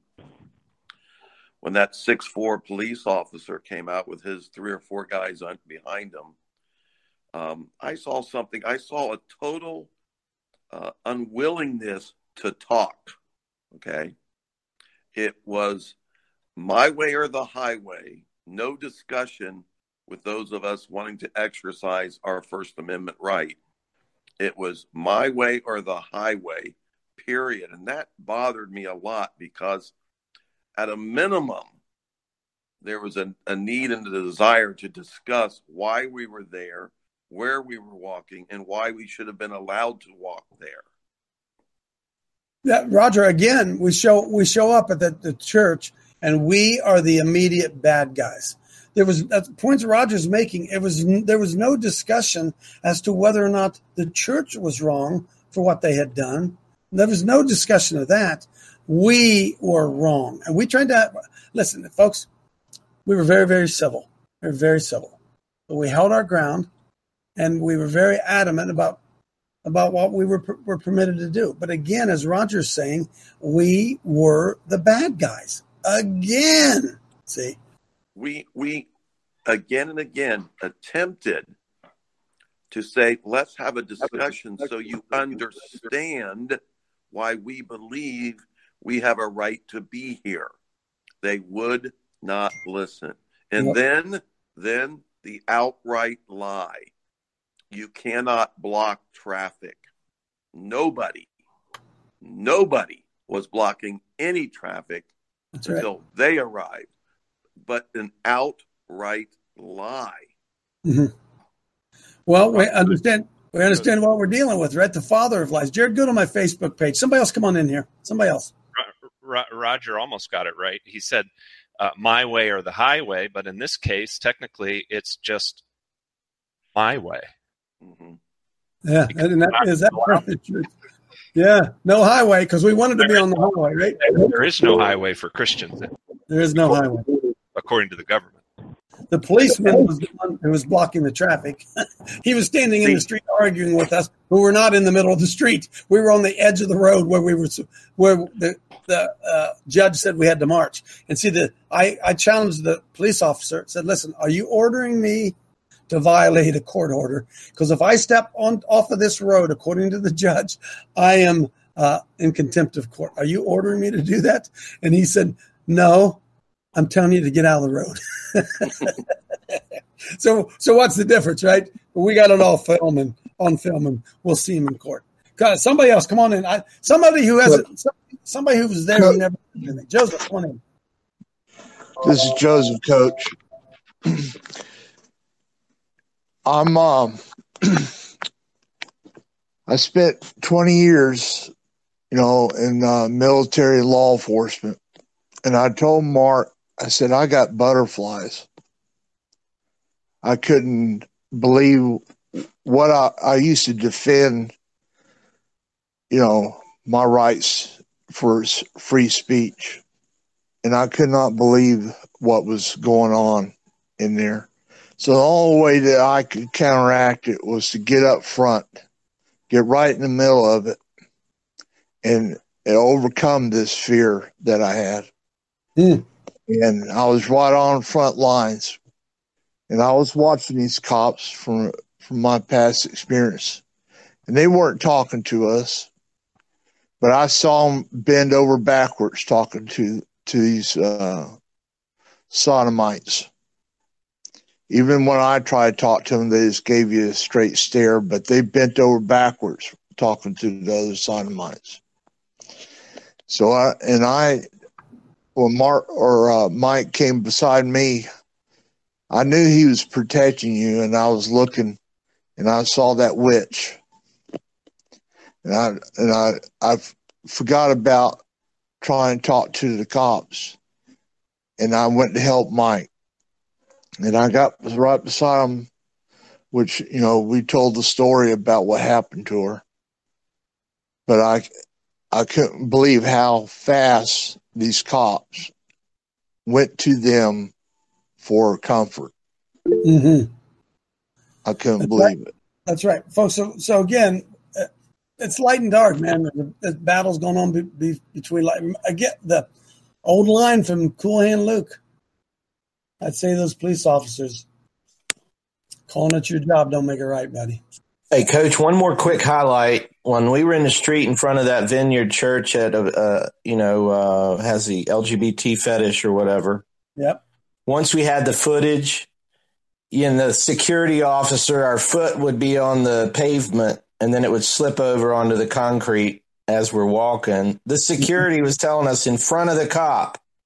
when that 6'4" police officer came out with his 3 or 4 guys behind him, I saw something. I saw a total unwillingness to talk. Okay. It was my way or the highway. No discussion with those of us wanting to exercise our First Amendment right. It was my way or the highway, period. And that bothered me a lot because at a minimum, there was a need and a desire to discuss why we were there, where we were walking, and why we should have been allowed to walk there. Yeah, Roger, again, we show up at the church, and we are the immediate bad guys. There was points Roger's making. There was no discussion as to whether or not the church was wrong for what they had done. There was no discussion of that. We were wrong, and we tried to listen, folks. We were very, very civil. We were very civil, but we held our ground, and we were very adamant about what we were permitted to do. But again, as Roger's saying, we were the bad guys again. See. We again and again attempted to say, let's have a discussion so you understand why we believe we have a right to be here. They would not listen. And then the outright lie. You cannot block traffic. Nobody was blocking any traffic until they arrived. But an outright lie. Mm-hmm. Well, we understand what we're dealing with, right? The father of lies. Jared, go to my Facebook page. Somebody else come on in here. Somebody else. Roger almost got it right. He said, my way or the highway, but in this case, technically, it's just my way. Mm-hmm. Yeah, and is that perfect truth? Yeah, no highway, because we wanted to be on the highway, right? There is no highway for Christians. There is no highway. According to the government. The policeman was the one who was blocking the traffic. He was standing in the street arguing with us, who were not in the middle of the street. We were on the edge of the road where the judge said we had to march. And see, I challenged the police officer, said, listen, are you ordering me to violate a court order? Because if I step off of this road, according to the judge, I am in contempt of court. Are you ordering me to do that? And he said, no, I'm telling you to get out of the road. So what's the difference, right? We got it all on film, and we'll see him in court. God, somebody else, come on in. Somebody who was there who never did anything. Joseph, come on in. This is Joseph, Coach. I spent 20 years, in military law enforcement, and I told Mark, I said, I got butterflies. I couldn't believe what I used to defend, my rights for free speech. And I could not believe what was going on in there. So the only way that I could counteract it was to get up front, get right in the middle of it, and overcome this fear that I had. Mm. And I was right on front lines. And I was watching these cops from my past experience. And they weren't talking to us. But I saw them bend over backwards talking to these sodomites. Even when I tried to talk to them, they just gave you a straight stare. But they bent over backwards talking to the other sodomites. So when Mike came beside me, I knew he was protecting you, and I was looking, and I saw that witch, and I forgot about trying to talk to the cops, and I went to help Mike, and I got right beside him, which we told the story about what happened to her, but I couldn't believe how fast these cops went to them for comfort. Mm-hmm. I couldn't believe it. That's right, folks. So again, it's light and dark, man. The battle's going on between light. I get the old line from Cool Hand Luke. I'd say those police officers calling it your job don't make it right, buddy. Hey, Coach, one more quick highlight. When we were in the street in front of that Vineyard Church at, has the LGBT fetish or whatever. Yep. Once we had the footage, the security officer, our foot would be on the pavement, and then it would slip over onto the concrete as we're walking. The security was telling us in front of the cop,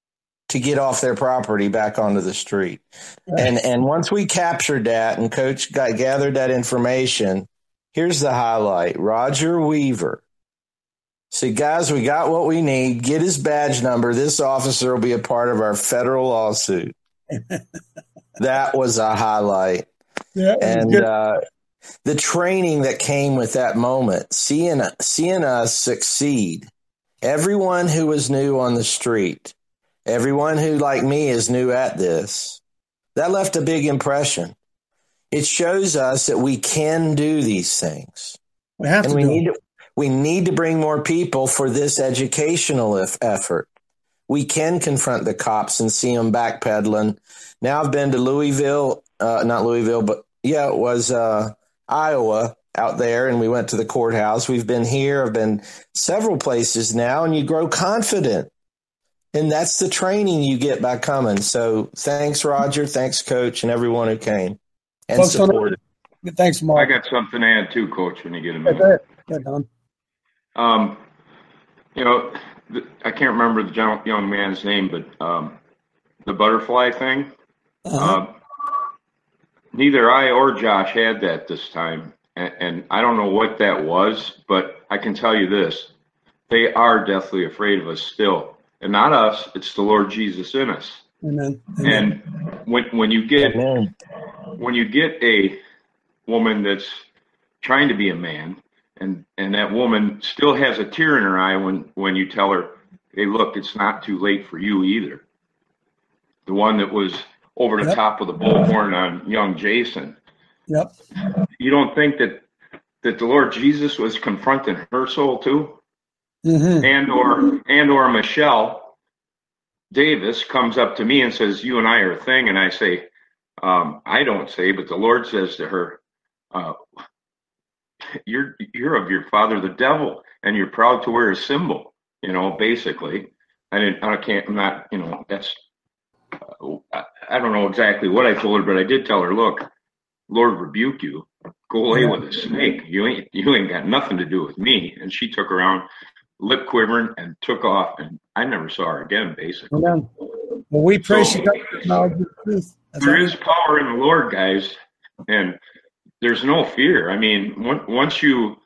to get off their property back onto the street. And once we captured that and Coach gathered that information, here's the highlight. Roger Weaver said, guys, we got what we need. Get his badge number. This officer will be a part of our federal lawsuit. That was a highlight. Yeah, and the training that came with that moment, seeing us succeed. Everyone who was new on the street, everyone who, like me, is new at this, that left a big impression. It shows us that we can do these things. We have to. We need to bring more people for this educational effort. We can confront the cops and see them backpedaling. Now I've been to Louisville, not Louisville, but yeah, it was Iowa out there, and we went to the courthouse. We've been here. I've been several places now, and you grow confident. And that's the training you get by coming. So thanks, Roger. Thanks, Coach, and everyone who came and supported. Thanks, Mark. I got something to add too, Coach, when you get a minute. Yeah, Don. I can't remember the young man's name, but the butterfly thing, neither I or Josh had that this time. And I don't know what that was, but I can tell you this. They are deathly afraid of us still. And not us, it's the Lord Jesus in us. Amen. And when you get a woman that's trying to be a man, and that woman still has a tear in her eye when you tell her, hey, look, it's not too late for you either. The one that was over the top of the bullhorn on young Jason. Yep. You don't think that the Lord Jesus was confronting her soul too? Mm-hmm. And or Michelle Davis comes up to me and says, you and I are a thing. And I say, I don't say, but the Lord says to her, you're of your father, the devil, and you're proud to wear a symbol, basically. I'm not, that's, I don't know exactly what I told her, but I did tell her, look, Lord rebuke you, go away with a snake. You ain't got nothing to do with me. And she took around, lip quivering, and took off, and I never saw her again, basically. Amen. Well, we pray she got the knowledge of the truth. There is power in the Lord, guys, and there's no fear. I mean, once you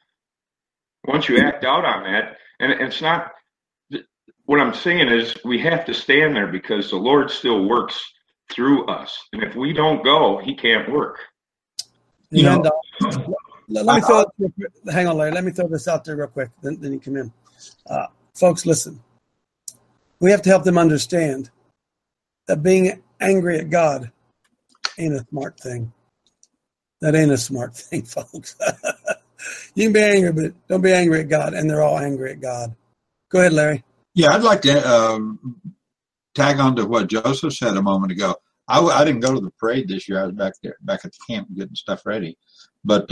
act out on that, and it's not, what I'm saying is we have to stand there because the Lord still works through us. And if we don't go, he can't work. Let me throw hang on, Larry. Let me throw this out there real quick. Then you come in. Folks, listen. We have to help them understand that being angry at God ain't a smart thing. That ain't a smart thing, folks. You can be angry, but don't be angry at God. And they're all angry at God. Go ahead, Larry. Yeah, I'd like to tag on to what Joseph said a moment ago. I didn't go to the parade this year. I was back at the camp getting stuff ready. But,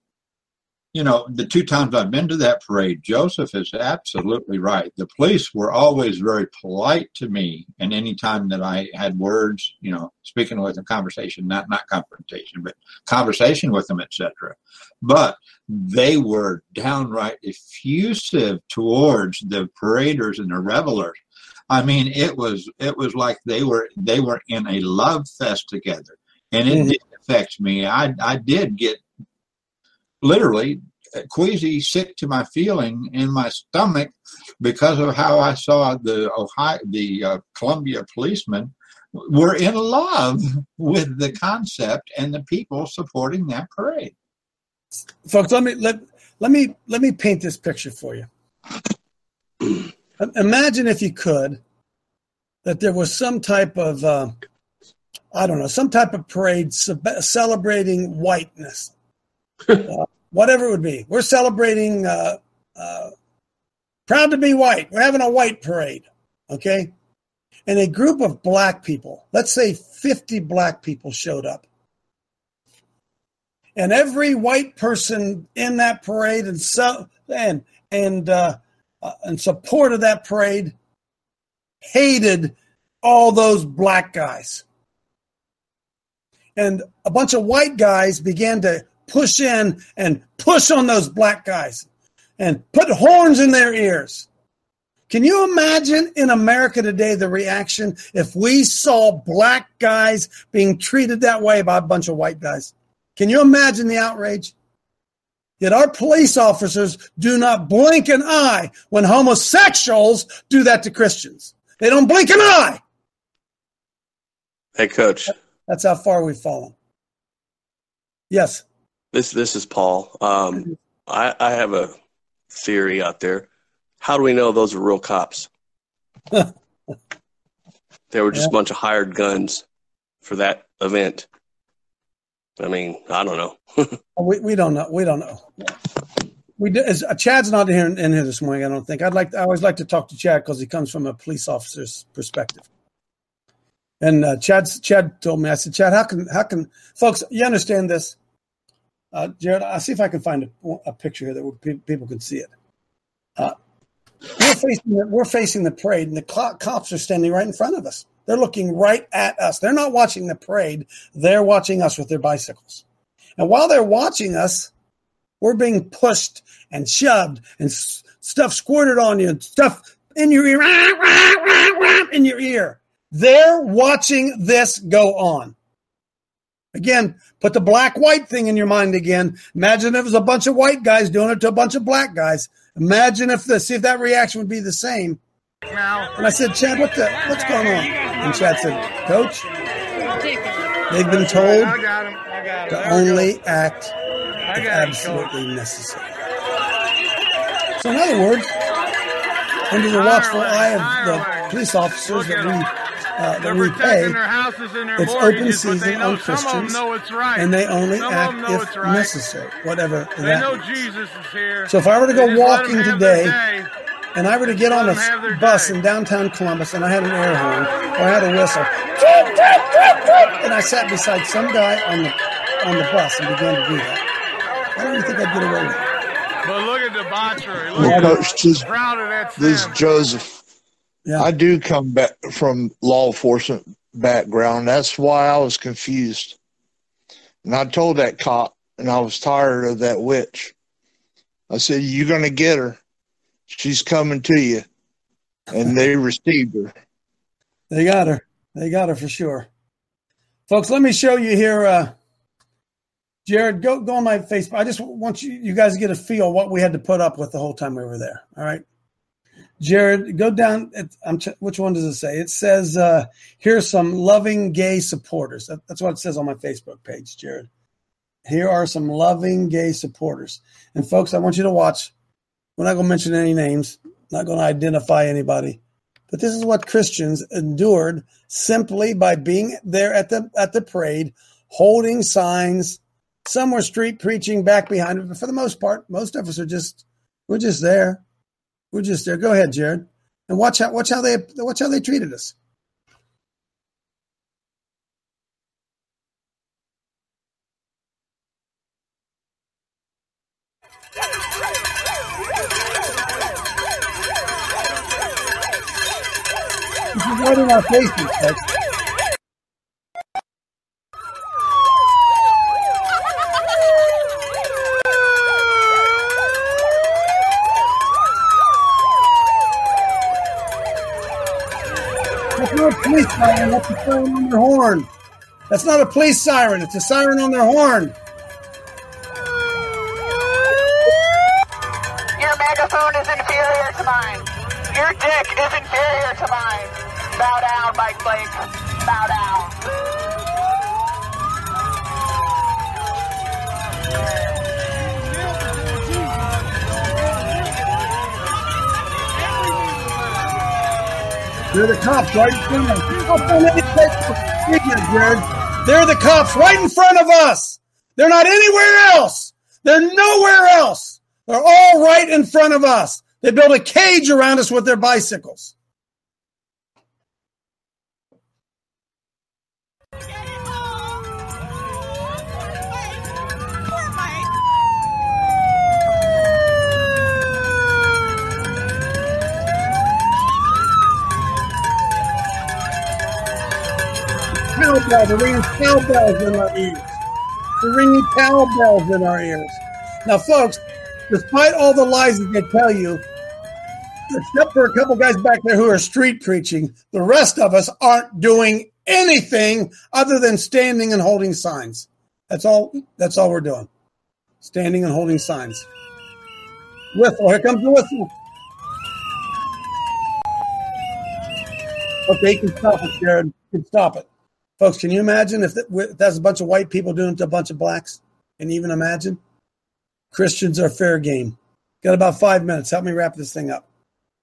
the two times I've been to that parade, Joseph is absolutely right. The police were always very polite to me. And any time that I had words, speaking with them, conversation, not confrontation, but conversation with them, etc. But they were downright effusive towards the paraders and the revelers. I mean, it was like they were in a love fest together, and it did affect me. I did get literally queasy, sick to my feeling in my stomach because of how I saw the Columbia policemen were in love with the concept and the people supporting that parade. Folks, let me paint this picture for you. Imagine, if you could, that there was some type of, some type of parade celebrating whiteness, whatever it would be. We're celebrating proud to be white. We're having a white parade, okay? And a group of black people, let's say 50 black people showed up. And every white person in that parade and in support of that parade hated all those black guys. And a bunch of white guys began to push in and push on those black guys and put horns in their ears Can you imagine in America today the reaction if we saw black guys being treated that way by a bunch of white guys? Can you imagine the outrage? Yet our police officers do not blink an eye when homosexuals do that to Christians. They don't blink an eye. Hey, Coach. That's how far we've fallen. Yes. This is Paul. I have a theory out there. How do we know those are real cops? They were just a bunch of hired guns for that event. I mean, I don't know. we don't know. We don't know. Chad's not in here this morning, I don't think. I always like to talk to Chad because he comes from a police officer's perspective. And Chad told me, I said, Chad, how can folks, you understand this? Jared, I'll see if I can find a picture here that people can see it. We're facing the parade, and the cops are standing right in front of us. They're looking right at us. They're not watching the parade. They're watching us with their bicycles. And while they're watching us, we're being pushed and shoved and stuff squirted on you and stuff in your ear. They're watching this go on. Again, put the black-white thing in your mind again. Imagine if it was a bunch of white guys doing it to a bunch of black guys. Imagine see if that reaction would be the same. And I said, Chad, what's going on? And Chad said, Coach, they've been told to only act if absolutely necessary. So in other words, under the watchful eye of the police officers that we pay, it's open season on Christians, and they only act if necessary, whatever that means. So if I were to go walking today, and I were to get on a bus in downtown Columbus, and I had an air horn, or I had a whistle, and I sat beside some guy on the bus and began to do that, I don't think I'd get away with it. But look at debauchery. This is Joseph. Yeah. I do come back from law enforcement background. That's why I was confused. And I told that cop, and I was tired of that witch. I said, you're going to get her. She's coming to you. And they received her. They got her. They got her for sure. Folks, let me show you here. Jared, go on my Facebook. I just want you guys to get a feel what we had to put up with the whole time we were there. All right. Jared, go down. Which one does it say? It says, here's some loving gay supporters. That's what it says on my Facebook page, Jared. Here are some loving gay supporters. And folks, I want you to watch. We're not going to mention any names. Not going to identify anybody. But this is what Christians endured simply by being there at the parade, holding signs. Some were street preaching back behind it. But for the most part, most of us we're just there. We're just there. Go ahead, Jared, and watch how they treated us. This is right in our faces, folks. That's not a police siren. That's a siren on their horn. That's not a police siren. It's a siren on their horn. Your megaphone is inferior to mine. Your dick is inferior to mine. Bow down, Mike Blake. Bow down. They're the cops right in front of us. Jared. They're the cops right in front of us. They're not anywhere else. They're nowhere else. They're all right in front of us. They built a cage around us with their bicycles. They're ringing cowbells in our ears. They're ringing cowbells in our ears. Now, folks, despite all the lies that they tell you, except for a couple guys back there who are street preaching, the rest of us aren't doing anything other than standing and holding signs. That's all we're doing. Standing and holding signs. Whistle. Here comes the whistle. Okay, you can stop it, Jared. You can stop it. Folks, can you imagine if that's a bunch of white people doing it to a bunch of blacks? Can you even imagine? Christians are fair game. Got about 5 minutes. Help me wrap this thing up.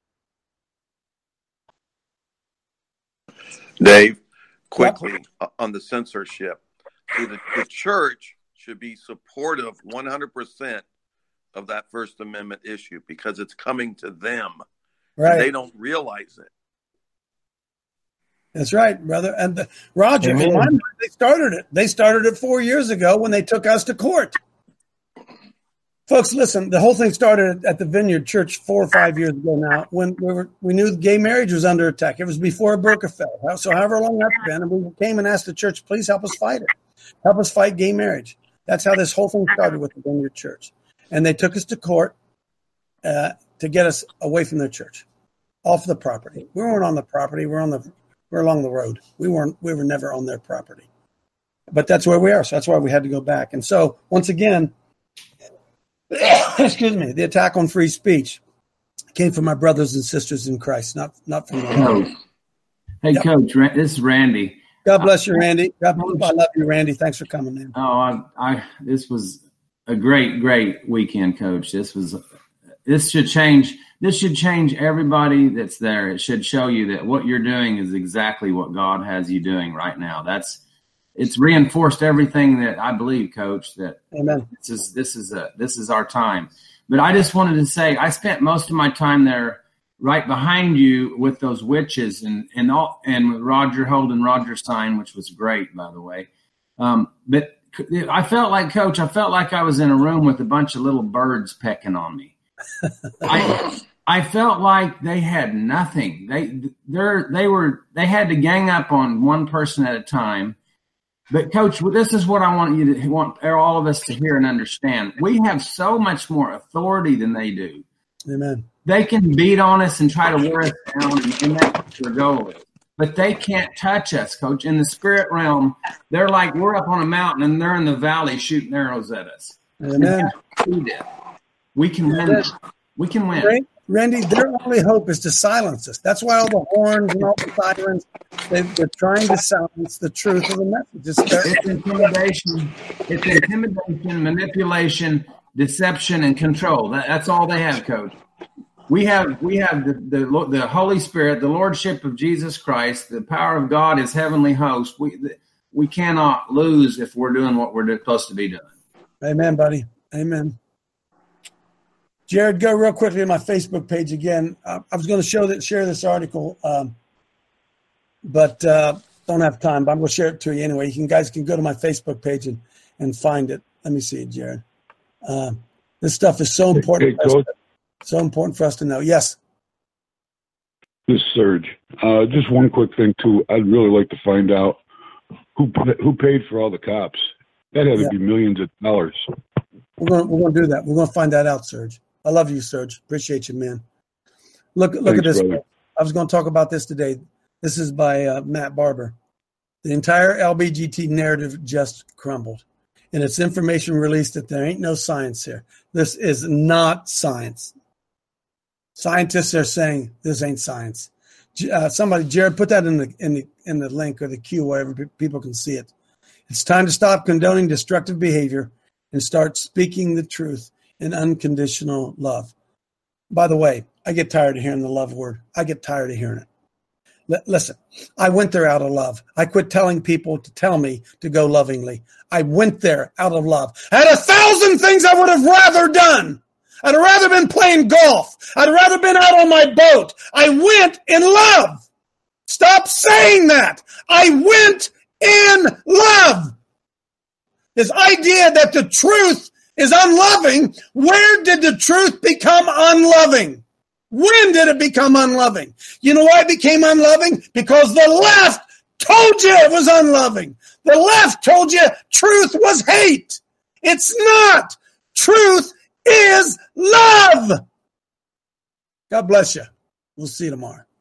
Dave, quickly on the censorship. See, the church should be supportive 100% of that First Amendment issue because it's coming to them. Right. They don't realize it. That's right, brother. And Roger, in my mind, they started it. They started it 4 years ago when they took us to court. Folks, listen, the whole thing started at the Vineyard Church 4 or 5 years ago now when we knew gay marriage was under attack. It was before Burka fell. So however long that's been, and we came and asked the church, please help us fight it. Help us fight gay marriage. That's how this whole thing started with the Vineyard Church. And they took us to court to get us away from their church, off the property. We weren't on the property. We're along the road. We were never on their property. But that's where we are. So that's why we had to go back. And so once again, excuse me, the attack on free speech came from my brothers and sisters in Christ, not from Coach. Hey, yep. Coach, this is Randy. God bless you, Randy. I love you, Randy. Thanks for coming, man. Oh, this was a great weekend, Coach. This should change everybody that's there. It should show you that what you're doing is exactly what God has you doing right now. It's reinforced everything that I believe, Coach, that Amen. This is our time. But I just wanted to say I spent most of my time there right behind you with those witches and with Roger holding Roger's sign, which was great, by the way. But I felt like, Coach, I was in a room with a bunch of little birds pecking on me. I felt like they had nothing. They had to gang up on one person at a time. But Coach, this is what I want all of us to hear and understand. We have so much more authority than they do. Amen. They can beat on us and try to wear us down, and that's what their goal is. But they can't touch us, Coach. In the spirit realm, they're like we're up on a mountain and they're in the valley shooting arrows at us. Amen. We can win. We can win. Randy, their only hope is to silence us. That's why all the horns and all the sirens, they're trying to silence the truth of the message. It's intimidation. It's intimidation, manipulation, deception, and control. That's all they have, Coach. We have the Holy Spirit, the Lordship of Jesus Christ, the power of God, His heavenly host. We cannot lose if we're doing what we're supposed to be doing. Amen, buddy. Amen. Jared, go real quickly to my Facebook page again. I was going to share this article, but don't have time. But I'm going to share it to you anyway. You guys can go to my Facebook page and find it. Let me see it, Jared. This stuff is so important. So important for us to know. Yes. This is Serge. Just one quick thing too. I'd really like to find out who paid for all the cops. That had to be millions of dollars. We're going to do that. We're going to find that out, Serge. I love you, Serge. Appreciate you, man. Look at this. Brother. I was going to talk about this today. This is by Matt Barber. The entire LBGT narrative just crumbled. And it's information released that there ain't no science here. This is not science. Scientists are saying this ain't science. Somebody, Jared, put that in the link or the queue, wherever people can see it. It's time to stop condoning destructive behavior and start speaking the truth in unconditional love. By the way, I get tired of hearing the love word. I get tired of hearing it. Listen, I went there out of love. I quit telling people to tell me to go lovingly. I went there out of love. I had 1,000 things I would have rather done. I'd have rather been playing golf. I'd have rather been out on my boat. I went in love. Stop saying that. I went in love. This idea that the truth is unloving, where did the truth become unloving? When did it become unloving? You know why it became unloving? Because the left told you it was unloving. The left told you truth was hate. It's not. Truth is love. God bless you. We'll see you tomorrow.